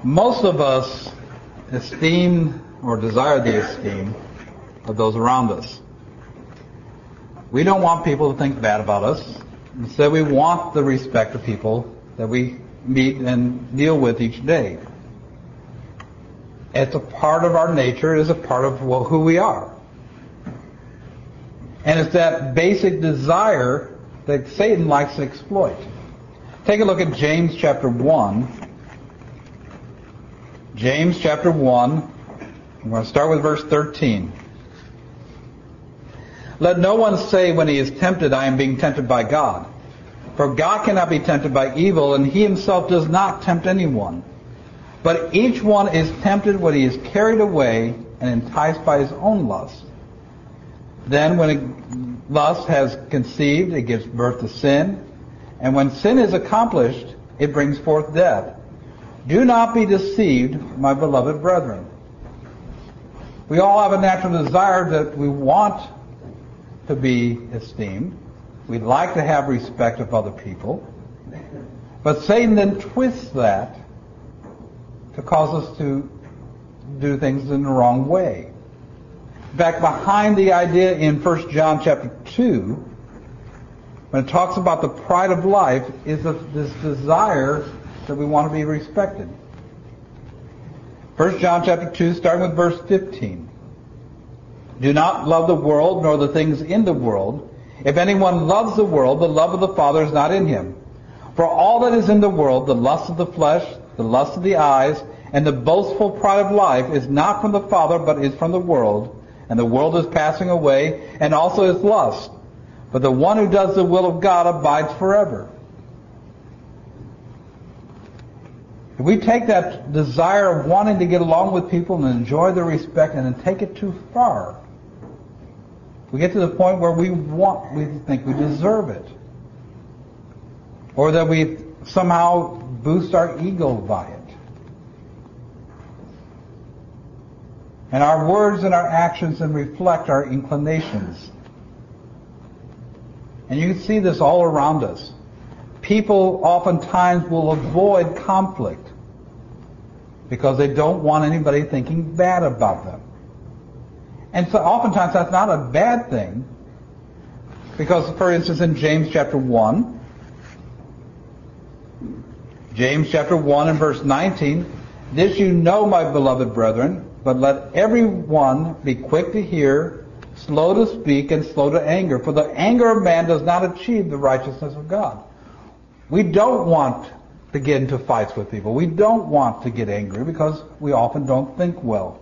Most of us esteem or desire the esteem of those around us. We don't want people to think bad about us. Instead, we want the respect of people that we meet and deal with each day. It's a part of our nature. It is a part of who we are. And it's that basic desire that Satan likes to exploit. Take a look at James chapter 1. James chapter 1. I'm going to start with verse 13. Let no one say when he is tempted, I am being tempted by God. For God cannot be tempted by evil, and he himself does not tempt anyone. But each one is tempted when he is carried away and enticed by his own lust. Then when lust has conceived, it gives birth to sin. And when sin is accomplished, it brings forth death. Do not be deceived, my beloved brethren. We all have a natural desire that we want to be esteemed. We'd like to have respect of other people. But Satan then twists that to cause us to do things in the wrong way. In fact, behind the idea in 1 John chapter 2, when it talks about the pride of life, is this desire that we want to be respected. 1 John chapter 2, starting with verse 15. Do not love the world, nor the things in the world. If anyone loves the world, the love of the Father is not in him. For all that is in the world, the lust of the flesh, the lust of the eyes, and the boastful pride of life is not from the Father, but is from the world. And the world is passing away, and also its lust. But the one who does the will of God abides forever. If we take that desire of wanting to get along with people and enjoy their respect and then take it too far, we get to the point where we think we deserve it. Or that we somehow boost our ego by it. And our words and our actions then reflect our inclinations. And you can see this all around us. People oftentimes will avoid conflict because they don't want anybody thinking bad about them. And so oftentimes that's not a bad thing, because, for instance, in James chapter 1, James chapter 1 and verse 19, this you know, my beloved brethren, but let everyone be quick to hear, slow to speak, and slow to anger. For the anger of man does not achieve the righteousness of God. We don't want to get into fights with people. We don't want to get angry because we often don't think well.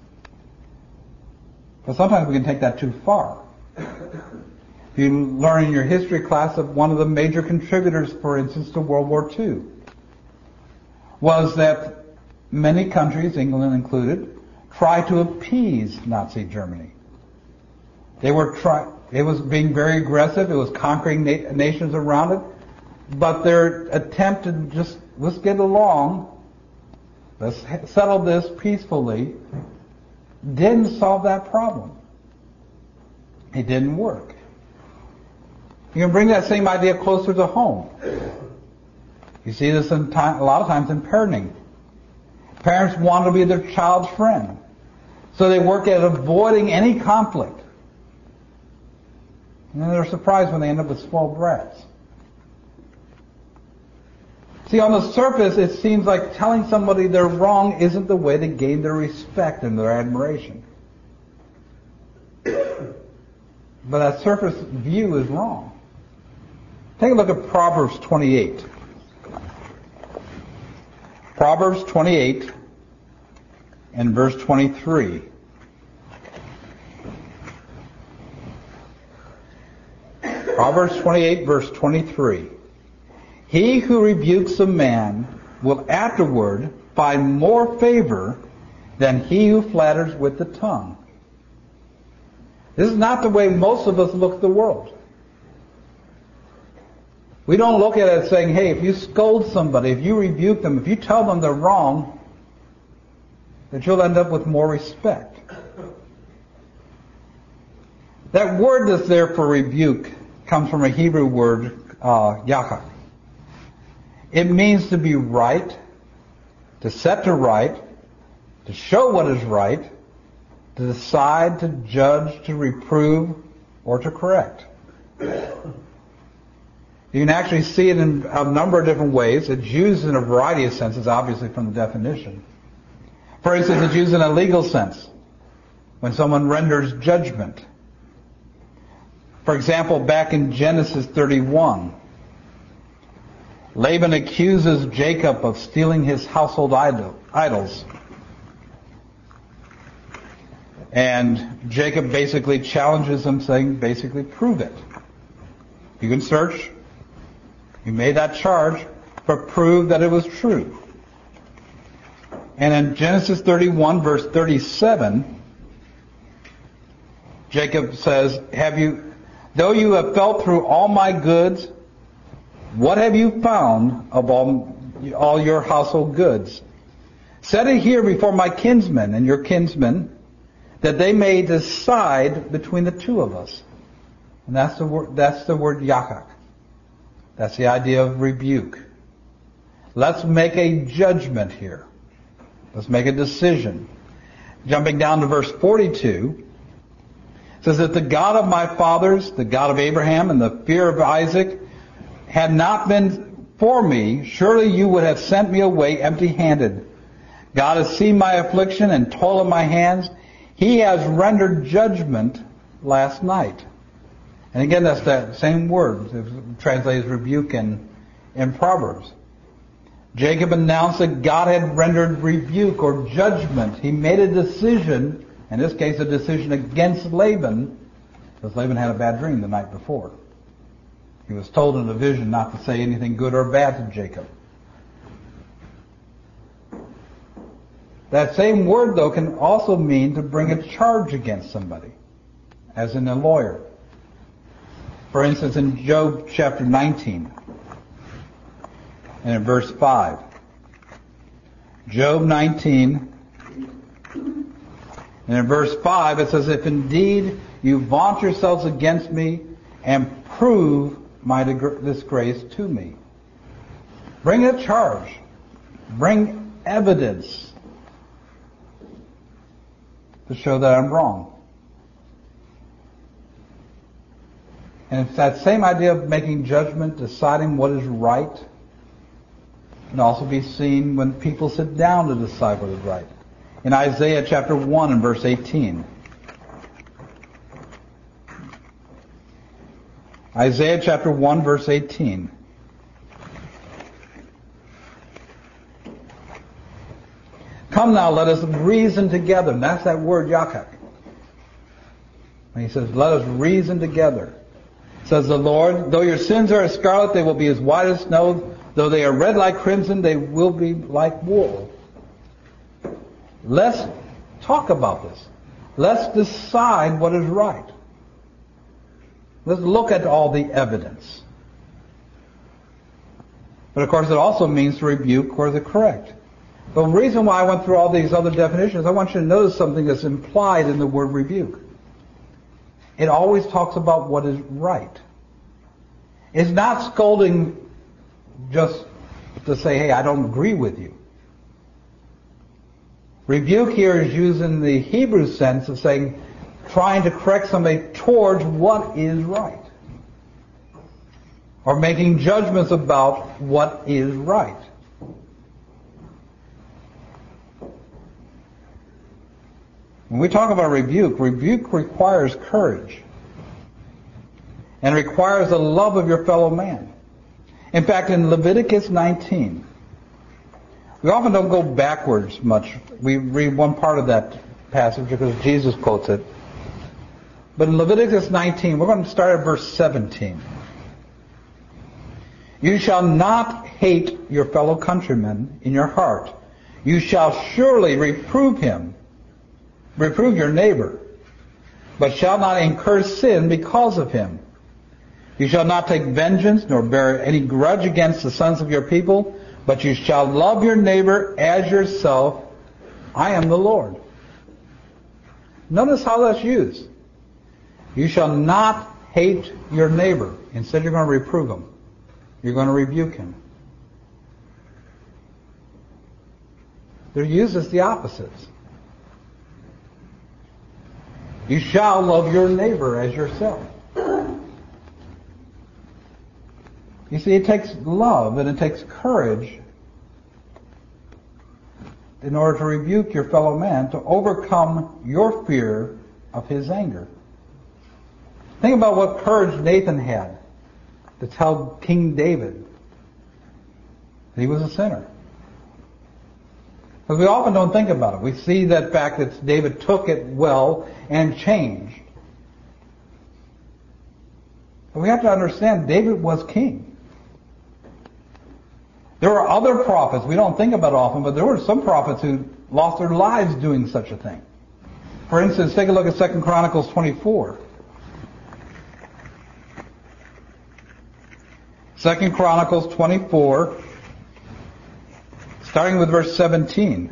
But sometimes we can take that too far. If you learn in your history class that one of the major contributors, for instance, to World War II was that many countries, England included, tried to appease Nazi Germany. It was being very aggressive. It was conquering nations around it. But their attempt to just, let's get along, let's settle this peacefully, didn't solve that problem. It didn't work. You can bring that same idea closer to home. You see this a lot of times in parenting. Parents want to be their child's friend, so they work at avoiding any conflict. And then they're surprised when they end up with spoiled brats. See, on the surface, it seems like telling somebody they're wrong isn't the way to gain their respect and their admiration. But that surface view is wrong. Take a look at Proverbs 28. Proverbs 28 and verse 23. Proverbs 28, verse 23. He who rebukes a man will afterward find more favor than he who flatters with the tongue. This is not the way most of us look at the world. We don't look at it saying, hey, if you scold somebody, if you rebuke them, if you tell them they're wrong, that you'll end up with more respect. That word that's there for rebuke comes from a Hebrew word, yakah. It means to be right, to set to right, to show what is right, to decide, to judge, to reprove, or to correct. You can actually see it in a number of different ways. It's used in a variety of senses, obviously from the definition. For instance, it's used in a legal sense, when someone renders judgment. For example, back in Genesis 31, Laban accuses Jacob of stealing his household idols. And Jacob basically challenges him, saying, basically, prove it. You can search. You made that charge, but prove that it was true. And in Genesis 31, verse 37, Jacob says, though you have felt through all my goods, what have you found of all your household goods? Set it here before my kinsmen and your kinsmen, that they may decide between the two of us. And that's the word yakak. That's the idea of rebuke. Let's make a judgment here. Let's make a decision. Jumping down to verse 42, it says that the God of my fathers, the God of Abraham and the fear of Isaac, had not been for me, surely you would have sent me away empty-handed. God has seen my affliction and toil of my hands. He has rendered judgment last night. And again, that's that same word. It's translated as rebuke in Proverbs. Jacob announced that God had rendered rebuke or judgment. He made a decision, in this case a decision against Laban, because Laban had a bad dream the night before. He was told in a vision not to say anything good or bad to Jacob. That same word, though, can also mean to bring a charge against somebody, as in a lawyer. For instance, in Job chapter 19, and in verse 5. Job 19, and in verse 5 it says, if indeed you vaunt yourselves against me and prove my disgrace to me. Bring a charge. Bring evidence to show that I'm wrong. And it's that same idea of making judgment, deciding what is right, can also be seen when people sit down to decide what is right. In Isaiah chapter 1 and verse 18. Isaiah chapter 1 verse 18. Come now, let us reason together. And that's that word, yakak. And he says, let us reason together. Says the Lord, though your sins are as scarlet, they will be as white as snow. Though they are red like crimson, they will be like wool. Let's talk about this. Let's decide what is right. Let's look at all the evidence. But of course it also means to rebuke or to correct. But the reason why I went through all these other definitions, I want you to notice something that's implied in the word rebuke. It always talks about what is right. It's not scolding just to say, hey, I don't agree with you. Rebuke here is used in the Hebrew sense of saying, trying to correct somebody towards what is right. Or making judgments about what is right. When we talk about rebuke requires courage. And requires the love of your fellow man. In fact, in Leviticus 19, we often don't go backwards much. We read one part of that passage because Jesus quotes it. But in Leviticus 19, we're going to start at verse 17. You shall not hate your fellow countryman in your heart. You shall surely reprove your neighbor, but shall not incur sin because of him. You shall not take vengeance nor bear any grudge against the sons of your people, but you shall love your neighbor as yourself. I am the Lord. Notice how that's used. You shall not hate your neighbor. Instead, you're going to reprove him. You're going to rebuke him. They're used as the opposites. You shall love your neighbor as yourself. You see, it takes love and it takes courage in order to rebuke your fellow man, to overcome your fear of his anger. Think about what courage Nathan had to tell King David that he was a sinner. Because we often don't think about it. We see that fact that David took it well and changed. But we have to understand David was king. There were other prophets, we don't think about it often, but there were some prophets who lost their lives doing such a thing. For instance, take a look at 2 Chronicles 24. 2 Chronicles 24, starting with verse 17.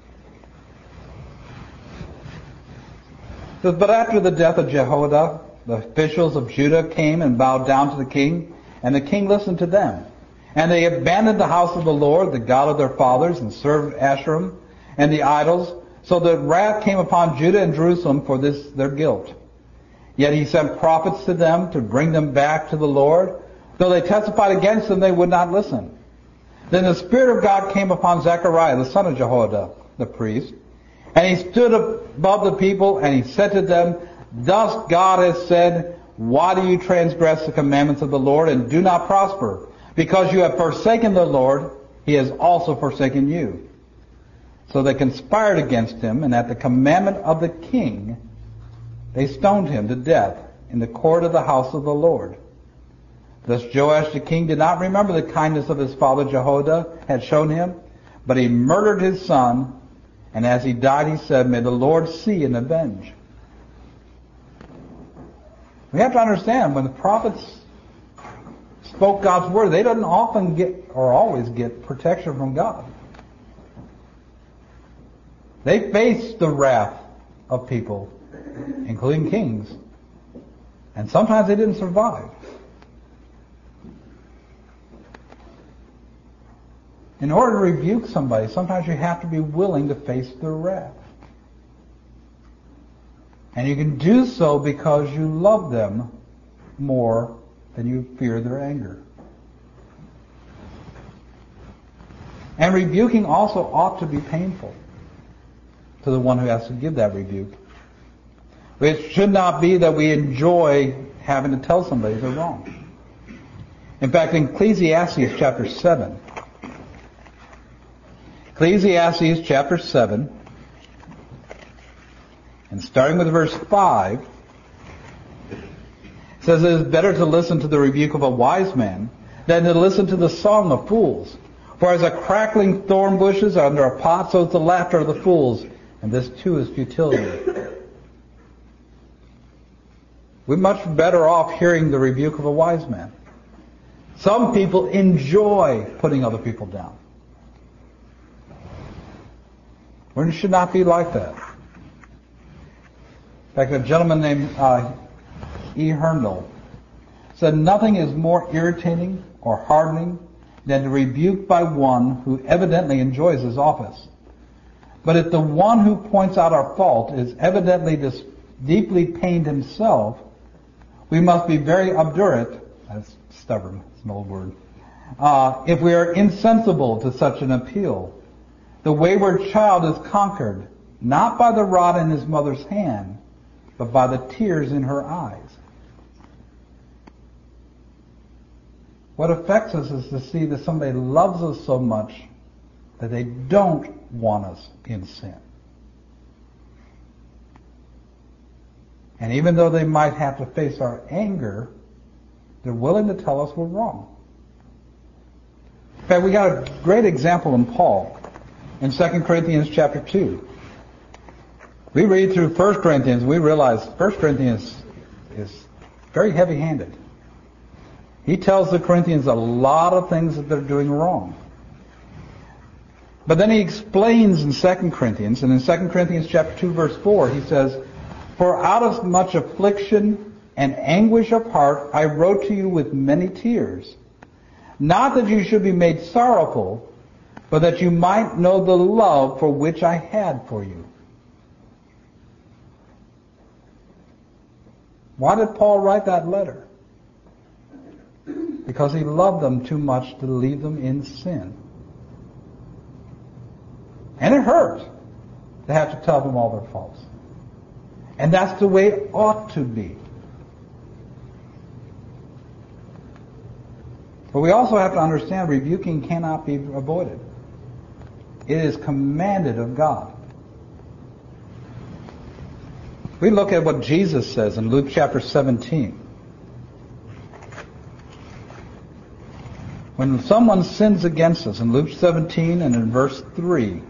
It says, "But after the death of Jehoiada, the officials of Judah came and bowed down to the king, and the king listened to them. And they abandoned the house of the Lord, the God of their fathers, and served Asherim and the idols, so that wrath came upon Judah and Jerusalem for this their guilt. Yet he sent prophets to them to bring them back to the Lord. Though they testified against them, they would not listen. Then the Spirit of God came upon Zechariah, the son of Jehoiada, the priest, and he stood above the people, and he said to them, Thus God has said, Why do you transgress the commandments of the Lord and do not prosper? Because you have forsaken the Lord, he has also forsaken you. So they conspired against him, and at the commandment of the king, they stoned him to death in the court of the house of the Lord. Thus Joash the king did not remember the kindness of his father Jehoiada had shown him, but he murdered his son, and as he died he said, May the Lord see and avenge." We have to understand, when the prophets spoke God's word, they didn't often get, or always get, protection from God. They faced the wrath of people, including kings, and sometimes they didn't survive. In order to rebuke somebody, sometimes you have to be willing to face their wrath. And you can do so because you love them more than you fear their anger. And rebuking also ought to be painful to the one who has to give that rebuke. It should not be that we enjoy having to tell somebody they're wrong. In fact, in Ecclesiastes chapter 7, and starting with verse 5, it says, It is better to listen to the rebuke of a wise man than to listen to the song of fools. For as a crackling thorn bushes under a pot, so is the laughter of the fools, and this too is futility. We're much better off hearing the rebuke of a wise man. Some people enjoy putting other people down. We should not be like that. In fact, a gentleman named E. Herndl said, Nothing is more irritating or hardening than to rebuke by one who evidently enjoys his office. But if the one who points out our fault is evidently deeply pained himself, we must be very obdurate, that's stubborn, it's an old word, if we are insensible to such an appeal. The wayward child is conquered, not by the rod in his mother's hand, but by the tears in her eyes. What affects us is to see that somebody loves us so much that they don't want us in sin. And even though they might have to face our anger, they're willing to tell us we're wrong. In fact, we got a great example in Paul in 2 Corinthians chapter 2. We read through 1 Corinthians, we realize 1 Corinthians is very heavy-handed. He tells the Corinthians a lot of things that they're doing wrong. But then he explains in 2 Corinthians, and in 2 Corinthians chapter 2 verse 4, he says, For out of much affliction and anguish of heart I wrote to you with many tears, not that you should be made sorrowful, but that you might know the love for which I had for you. Why did Paul write that letter? Because he loved them too much to leave them in sin. And it hurt to have to tell them all their faults. And that's the way it ought to be. But we also have to understand rebuking cannot be avoided. It is commanded of God. We look at what Jesus says in Luke chapter 17. When someone sins against us, in Luke 17 and in verse 3,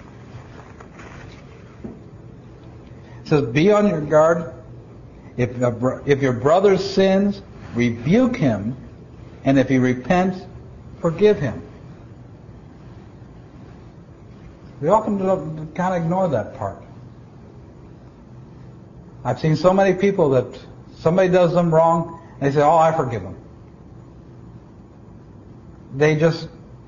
it says, be on your guard. If your brother sins, rebuke him, and if he repents, forgive him. We often kind of ignore that part. I've seen so many people that somebody does them wrong, and they say, oh, I forgive them. They just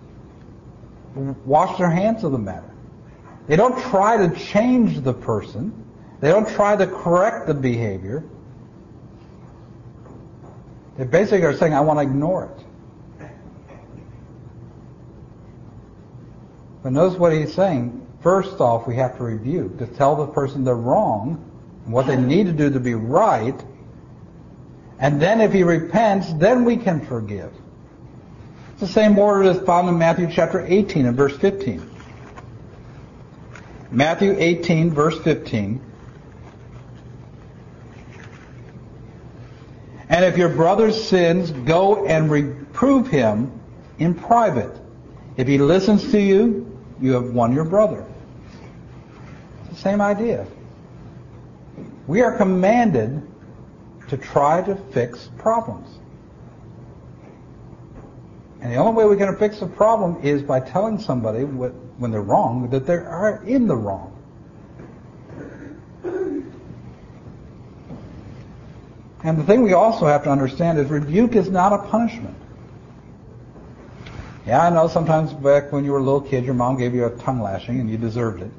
wash their hands of the matter. They don't try to change the person. They don't try to correct the behavior. They basically are saying, I want to ignore it. But notice what he's saying. First off, we have to rebuke, to tell the person they're wrong, and what they need to do to be right. And then if he repents, then we can forgive. It's the same order that's found in Matthew chapter 18 and verse 15. Matthew 18, verse 15. And if your brother sins, go and reprove him in private. If he listens to you, you have won your brother. It's the same idea. We are commanded to try to fix problems. And the only way we're going to fix a problem is by telling somebody when they're wrong that they are in the wrong. And the thing we also have to understand is rebuke is not a punishment. Yeah, I know sometimes back when you were a little kid, your mom gave you a tongue lashing and you deserved it.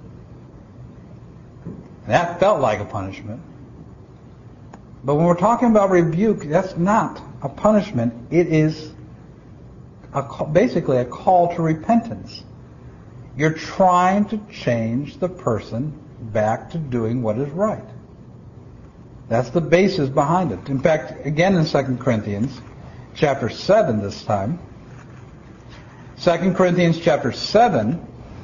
And that felt like a punishment. But when we're talking about rebuke, that's not a punishment. It is basically a call to repentance. You're trying to change the person back to doing what is right. That's the basis behind it. In fact, again in 2 Corinthians chapter 7 this time. 2 Corinthians chapter 7.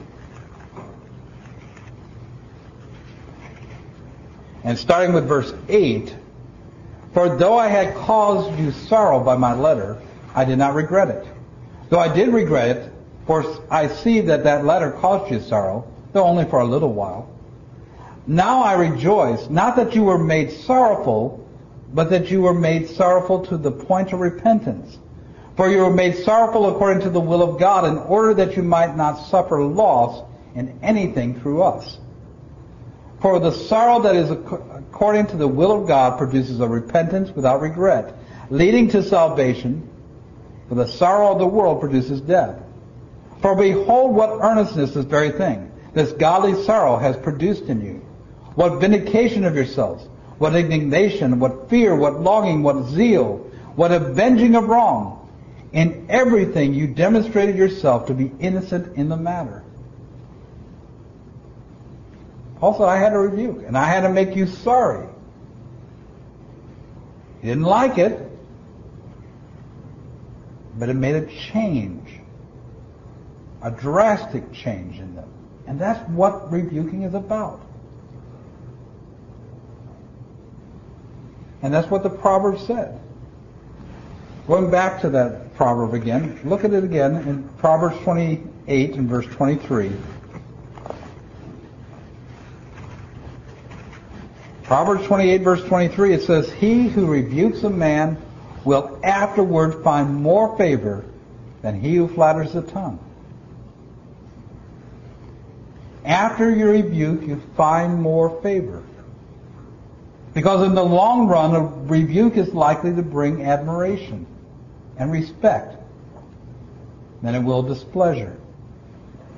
And starting with verse 8. For though I had caused you sorrow by my letter, I did not regret it. Though I did regret it, for I see that letter caused you sorrow, though only for a little while. Now I rejoice, not that you were made sorrowful, but that you were made sorrowful to the point of repentance. For you were made sorrowful according to the will of God, in order that you might not suffer loss in anything through us. For the sorrow that is according to the will of God produces a repentance without regret, leading to salvation. For the sorrow of the world produces death. For behold, what earnestness this very thing, this godly sorrow has produced in you. What vindication of yourselves, what indignation, what fear, what longing, what zeal, what avenging of wrong. In everything you demonstrated yourself to be innocent in the matter. Paul said, I had to rebuke, and I had to make you sorry. You didn't like it, but it made a change, a drastic change in them. And that's what rebuking is about. And that's what the proverb said. Going back to that proverb again, look at it again in Proverbs 28 and verse 23. Proverbs 28 verse 23, it says, he who rebukes a man will afterward find more favor than he who flatters the tongue. After you rebuke, you find more favor. Because in the long run, a rebuke is likely to bring admiration and respect than it will displeasure.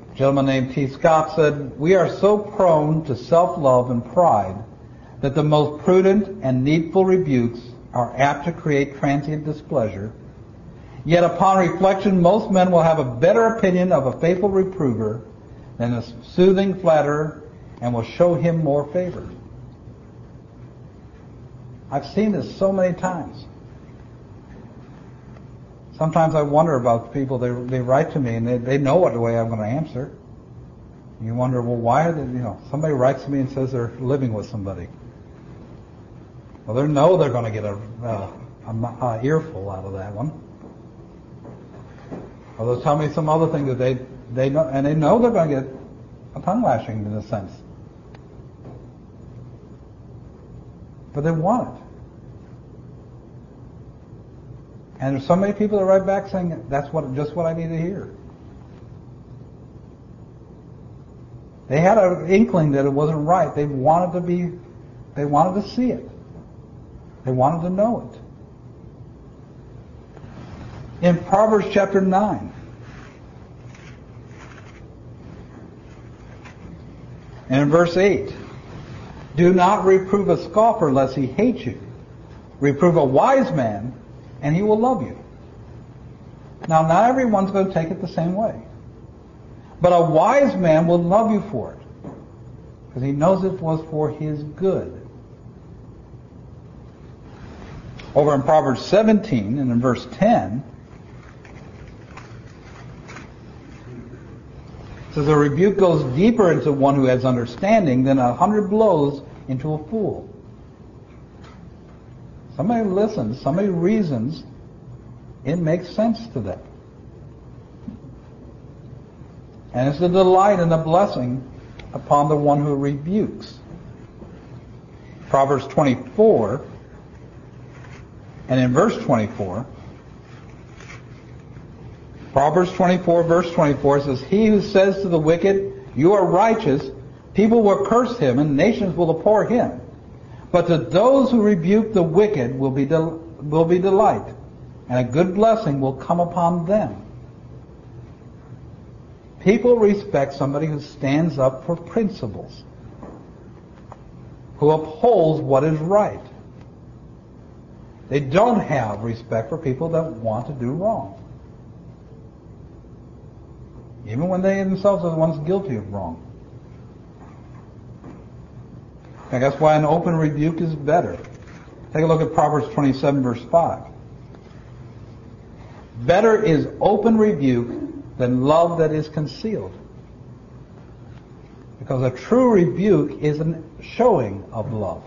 A gentleman named T. Scott said, "We are so prone to self-love and pride that the most prudent and needful rebukes are apt to create transient displeasure. Yet upon reflection, most men will have a better opinion of a faithful reprover than a soothing flatterer, and will show him more favor." I've seen this so many times. Sometimes I wonder about people, they write to me and they know what the way I'm going to answer. You wonder, well, why are they, somebody writes to me and says they're living with somebody. Well, they know they're going to get a earful out of that one. Or they'll tell me some other thing that they know, and they know they're going to get a tongue lashing in a sense. But they want it. And there's so many people that write back saying, that's just what I need to hear. They had an inkling that it wasn't right. They wanted to see it. They wanted to know it. In Proverbs chapter 9, and in verse 8, "Do not reprove a scoffer lest he hate you. Reprove a wise man, and he will love you." Now, not everyone's going to take it the same way. But a wise man will love you for it, because he knows it was for his good. Over in Proverbs 17 and in verse 10, it says, "A rebuke goes deeper into one who has understanding than 100 blows into a fool." Somebody listens, somebody reasons, it makes sense to them. And it's a delight and a blessing upon the one who rebukes. Proverbs 24, and in verse 24, Proverbs 24, verse 24 says, "He who says to the wicked, 'You are righteous,' people will curse him, and nations will abhor him. But to those who rebuke the wicked will be delight, and a good blessing will come upon them." People respect somebody who stands up for principles, who upholds what is right. They don't have respect for people that want to do wrong, even when they themselves are the ones guilty of wrong. And that's why an open rebuke is better. Take a look at Proverbs 27, verse 5. "Better is open rebuke than love that is concealed." Because a true rebuke is a showing of love.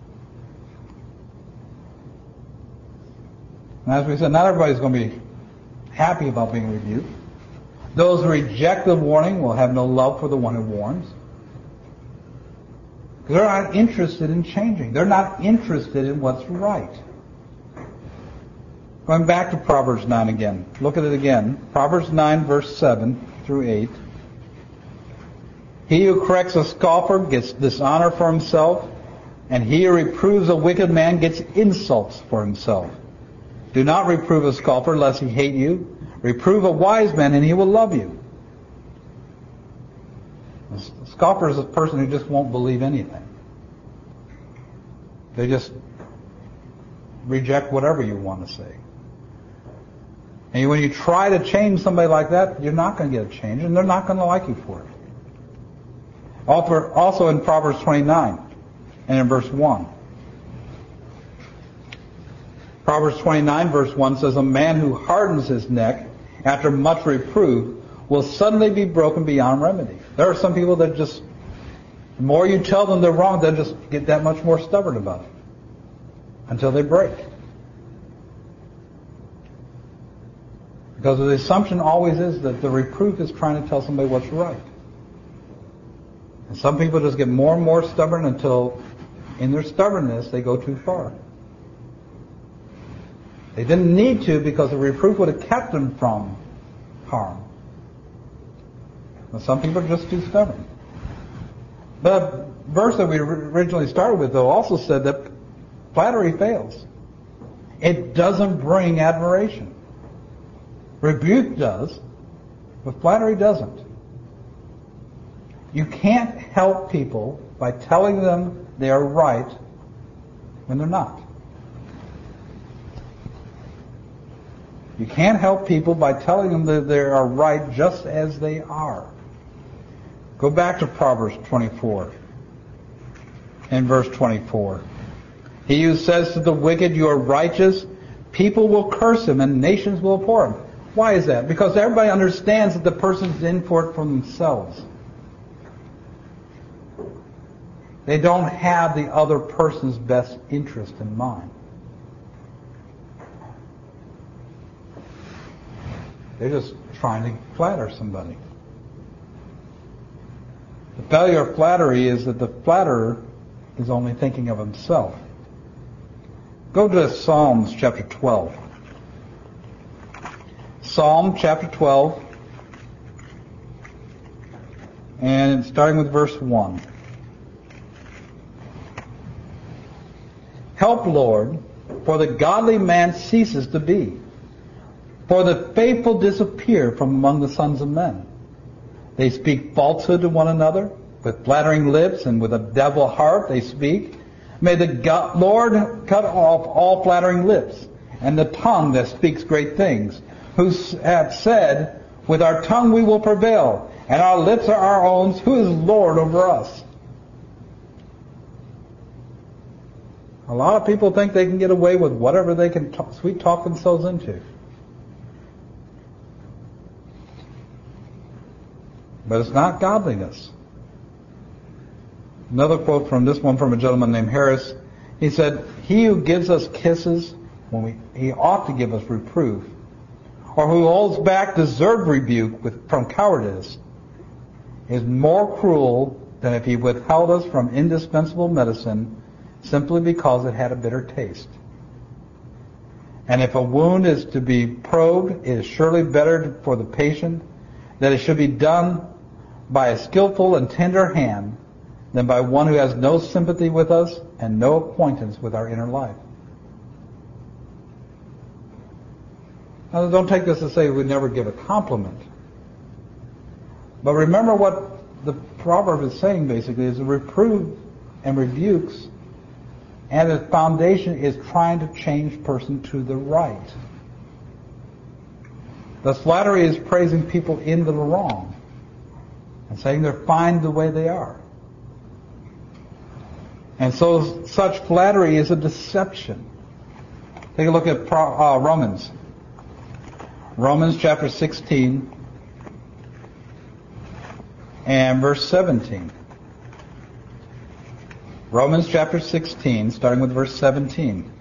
And as we said, not everybody's going to be happy about being rebuked. Those who reject the warning will have no love for the one who warns. Because they're not interested in changing. They're not interested in what's right. Going back to Proverbs 9 again. Look at it again. Proverbs 9, verse 7 through 8. "He who corrects a scoffer gets dishonor for himself, and he who reproves a wicked man gets insults for himself. Do not reprove a scoffer lest he hate you. Reprove a wise man, and he will love you." A scoffer is a person who just won't believe anything. They just reject whatever you want to say. And when you try to change somebody like that, you're not going to get a change, and they're not going to like you for it. Also in Proverbs 29 and in verse 1. Proverbs 29 verse 1 says, "A man who hardens his neck after much reproof will suddenly be broken beyond remedy." There are some people that just, the more you tell them they're wrong, they'll just get that much more stubborn about it until they break. Because the assumption always is that the reproof is trying to tell somebody what's right. And some people just get more and more stubborn until, in their stubbornness, they go too far. They didn't need to, because the reproof would have kept them from harm. But some people are just too stubborn. The verse that we originally started with, though, also said that flattery fails. It doesn't bring admiration. Rebuke does, but flattery doesn't. You can't help people by telling them they are right when they're not. You can't help people by telling them that they are right just as they are. Go back to Proverbs 24 and verse 24. He who says to the wicked, you are righteous, people will curse him and nations will abhor him. Why is that? Because everybody understands that the person's in for it for themselves. They don't have the other person's best interest in mind. They're just trying to flatter somebody. The failure of flattery is that the flatterer is only thinking of himself. Go to Psalms chapter 12. Psalm chapter 12, and starting with verse 1. Help, Lord, for the godly man ceases to be, for the faithful disappear from among the sons of men. They speak falsehood to one another, with flattering lips and with a devil heart they speak. May the Lord cut off all flattering lips, and the tongue that speaks great things, who have said, with our tongue we will prevail, and our lips are our own, who is Lord over us? A lot of people think they can get away with whatever they can sweet talk themselves into. But it's not godliness. Another quote from this one from a gentleman named Harris. He said, he who gives us kisses when he ought to give us reproof, or who holds back deserved rebuke from cowardice, is more cruel than if he withheld us from indispensable medicine simply because it had a bitter taste. And if a wound is to be probed, it is surely better for the patient that it should be done by a skillful and tender hand than by one who has no sympathy with us and no acquaintance with our inner life. Now, don't take this to say we never give a compliment. But remember what the proverb is saying basically is a reprove and rebukes, and its foundation is trying to change person to the right. Thus flattery is praising people into the wrong and saying they're fine the way they are. And so such flattery is a deception. Take a look at Romans. Romans chapter 16 and verse 17. Romans chapter 16, starting with verse 17.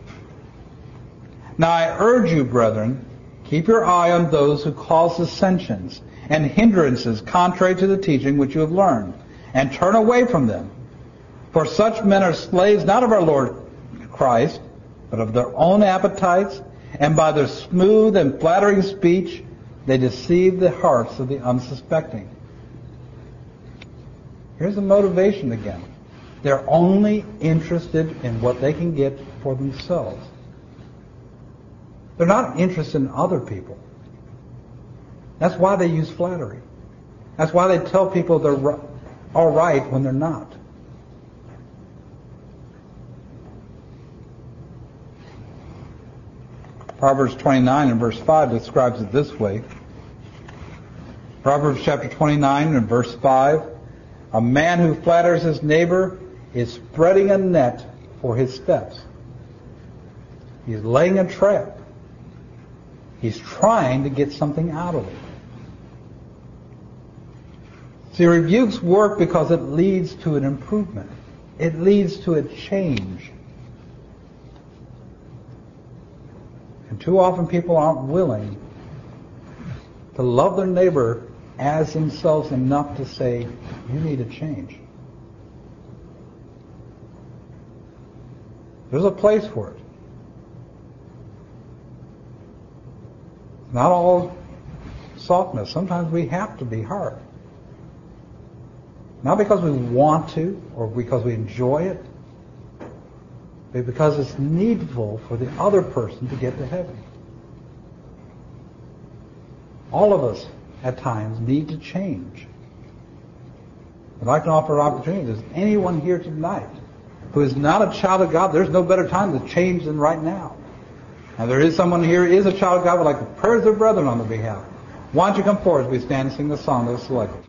Now I urge you, brethren, keep your eye on those who cause dissensions and hindrances contrary to the teaching which you have learned, and turn away from them. For such men are slaves not of our Lord Christ, but of their own appetites, and by their smooth and flattering speech they deceive the hearts of the unsuspecting. Here's the motivation again. They're only interested in what they can get for themselves. They're not interested in other people. That's why they use flattery. That's why they tell people they're all right when they're not. Proverbs 29 and verse 5 describes it this way. Proverbs chapter 29 and verse 5. A man who flatters his neighbor is spreading a net for his steps. He's laying a trap. He's trying to get something out of it. See, rebukes work because it leads to an improvement. It leads to a change. And too often people aren't willing to love their neighbor as themselves enough to say, you need to change. There's a place for it. Not all softness. Sometimes we have to be hard. Not because we want to or because we enjoy it, but because it's needful for the other person to get to heaven. All of us at times need to change. I'd like to offer an opportunity. Does anyone here tonight who is not a child of God, there's no better time to change than right now. Now there is someone here who is a child of God would like to pray with their brethren on their behalf. Why don't you come forward as we stand and sing the song that is selected.